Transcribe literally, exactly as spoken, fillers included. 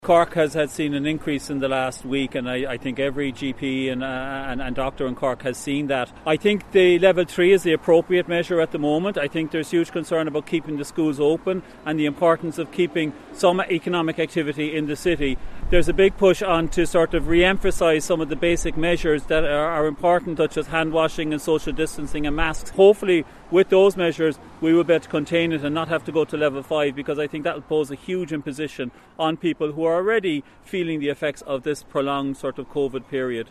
Cork has had seen an increase in the last week, and I, I think every G P and, uh, and and doctor in Cork has seen that. I think the level three is the appropriate measure at the moment. I think there's huge concern about keeping the schools open and the importance of keeping some economic activity in the city. There's a big push on to sort of re-emphasise some of the basic measures that are, are important, such as hand washing and social distancing and masks. Hopefully, with those measures, we will be able to contain it and not have to go to level five, because I think that will pose a huge imposition on people who are already feeling the effects of this prolonged sort of COVID period.